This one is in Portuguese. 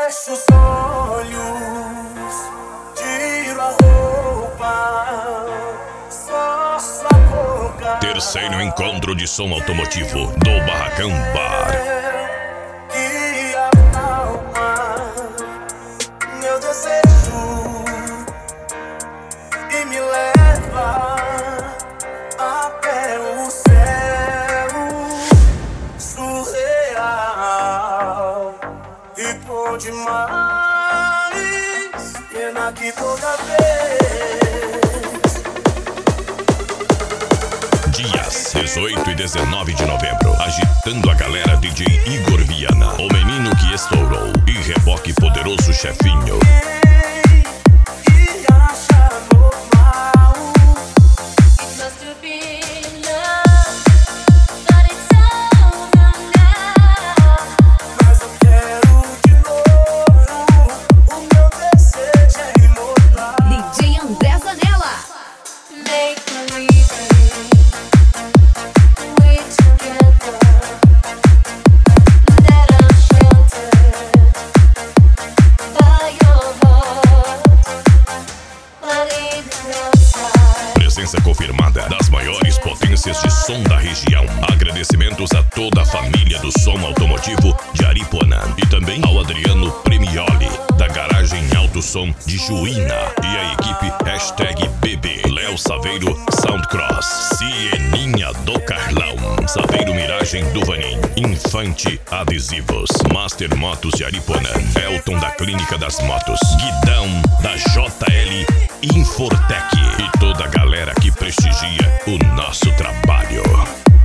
fecho os olhos, tiro a roupa, só sua boca. Terceiro encontro de som automotivo do Barracão Bar. Que acalma meu desejo e me leva até o céu surreal. E bom demais, pena que toda vez. Dias 18 e 19 de novembro, agitando a galera, DJ Igor Viana, o menino que estourou, e Reboque Poderoso Chefinho. E acha normal. Must have been love, but it's over now. Mas eu quero de novo, o meu desejo é imortal. DJ André Zanella. Make believe we're together, that I'm sheltered by your heart, but even outside. Presença confirmada das maiores potências de som da região. Agradecimentos a toda a família do som automotivo de Aripuanã e também ao Adriano Premioli, da Garagem Alto Som de Juína, e a equipe #BB, Léo Saveiro Soundcross, Cieninha do Carlão, Saveiro Miragem do Vanim, Infante Adesivos, Master Motos de Aripuanã, Elton da Clínica das Motos, Guidão da JL Infortec e toda a galera que prestigia o nosso trabalho.